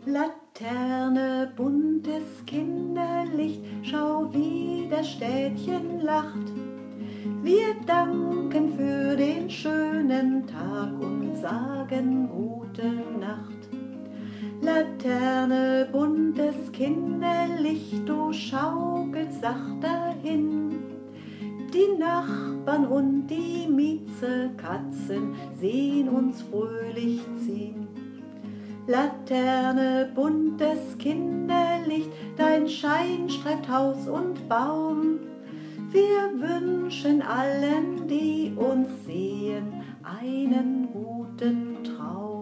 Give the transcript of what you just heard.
Laterne, buntes Kinderlicht, schau, wie das Städtchen lacht. Wir danken für den schönen Tag und sagen gute Nacht. Laterne, buntes Kinderlicht, du schaukelst sacht dahin. Die Nachbarn und die Miezekatzen sehen uns fröhlich ziehen. Laterne, buntes Kinderlicht, dein Schein streift Haus und Baum. Wir wünschen allen, die uns sehen, einen guten Traum.